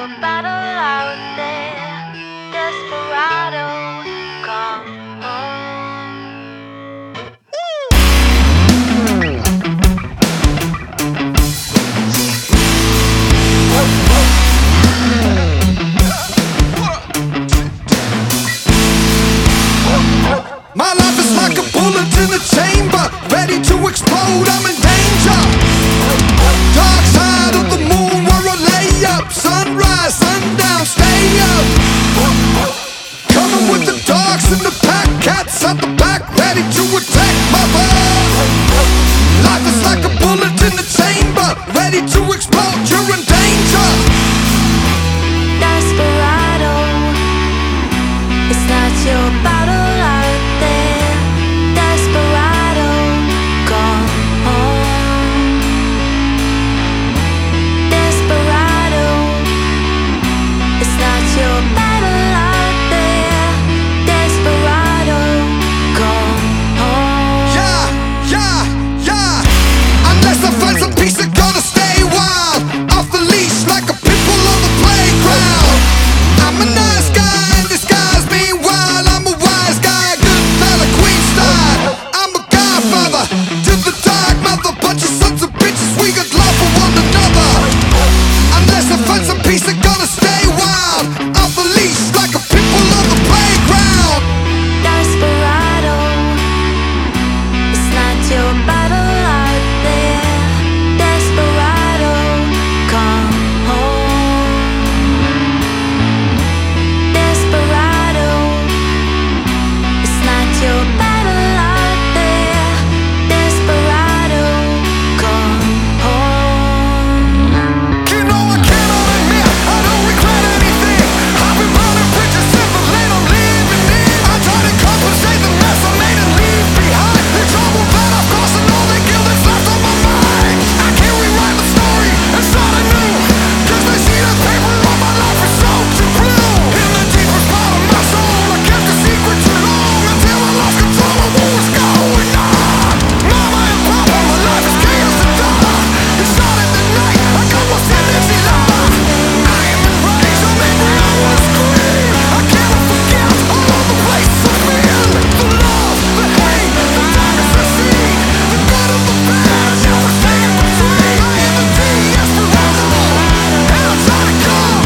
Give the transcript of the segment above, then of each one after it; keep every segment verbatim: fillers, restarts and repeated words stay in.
your battle out there. Desperado, come home. My life is like a bullet in a chamber, ready to explode, I'm in danger. Dark side of the moon where I lay up, sunrise, sundown, stay up. Coming with the dogs and the pack, cats at the back, ready to attack, mother. Life is like a bullet in a chamber, ready to explode, you're in danger. Desperado, it's not your battle out there. Desperado, come home. Desperado, it's not your battle out there. Desperado, come home. Yeah, yeah, yeah. Unless I find some peace, I'm gonna stay wild. Off the leash like a pit bull on the playground. I'm a nice guy in disguise, meanwhile I'm a wise guy, good fella, queen style. I'm a godfather to the dark mother, bunch of sons of bitches, we got love for one another. Unless I find some peace, I'm gonna stay wild. Off the leash like a pit bull on the playground. Desperado, it's not your battle out there. Desperado, come home. Desperado, it's not your battle out there. Desperado, come home. You know I cannot admit I don't regret anything. I've been burning bridges in the lane I'm living in. I try to compensate the mess I made and leave behind. The trouble that I've caused and all the guilt that's left on my mind. I can't rewrite the story and start anew, cause the sheet of paper on my life is soaked in blue. In the deepest part of my soul I kept the secret too long, until I lost control of what was going on. Mama and papa, my life is chaos and drama. It started the night I got lost in empty lava. I am in rage, I'm angry, I wanna scream. I cannot forget all of the places I've been. The love, the hate, the darkness I see, the good and the bad, never stay in between. I am a desperado, and I'm trying to come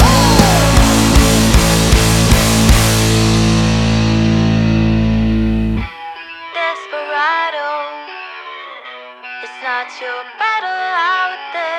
home. Desperado, it's not your battle out there.